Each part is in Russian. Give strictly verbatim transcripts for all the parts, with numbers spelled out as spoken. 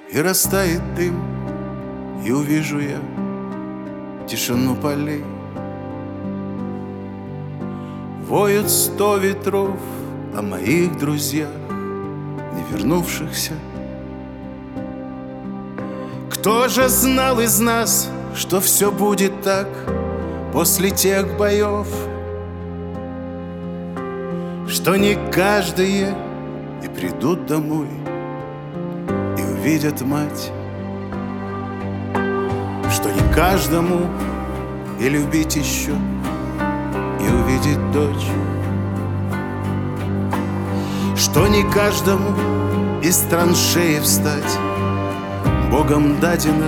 и растает дым, и увижу я тишину полей. Воют сто ветров о моих друзьях, не вернувшихся. Кто же знал из нас, что все будет так после тех боев, что не каждые и придут домой и увидят мать, что не каждому и любить еще и увидеть дочь, что не каждому из траншеи встать Богом дадено.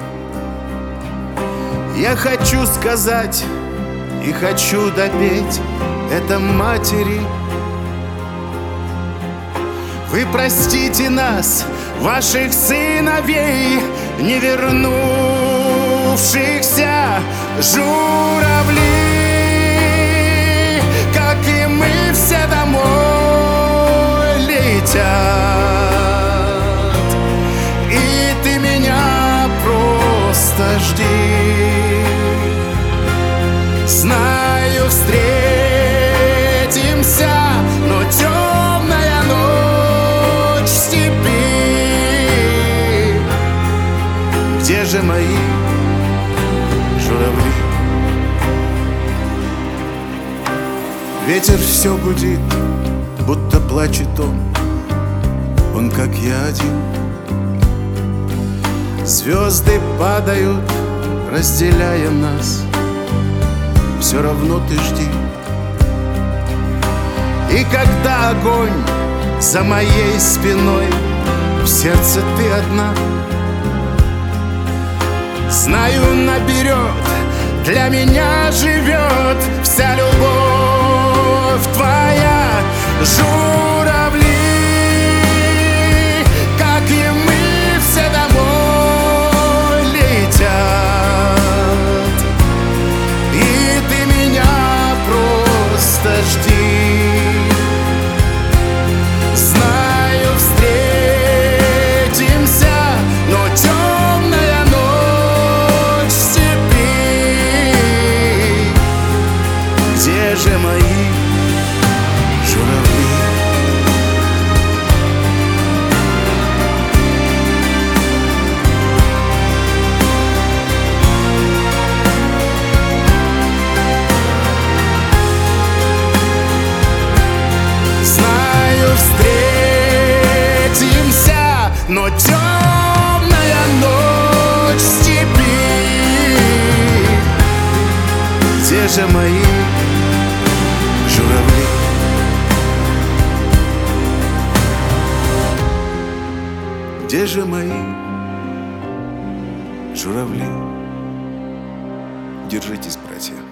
Я хочу сказать и хочу допеть это матери: вы простите нас, ваших сыновей, не вернувшихся журавли, как и мы все домой летят. И ты меня просто жди. Знаю, встретимся, но темная ночь в степи. Где же мои журавли? Ветер все гудит, будто плачет он, он как я один. Звезды падают, разделяя нас, все равно ты жди. И когда огонь за моей спиной, в сердце ты одна. Знаю, наперед для меня живет вся любовь твоя. Журавли, как и мы, все домой летят. И ты меня просто жди. Знаю, встретимся, но темная ночь в степи. Где же мои журавли? Знаю, встретимся, но темная ночь в степи. Где же мои журавли? Где же мои журавли? Держитесь, братья.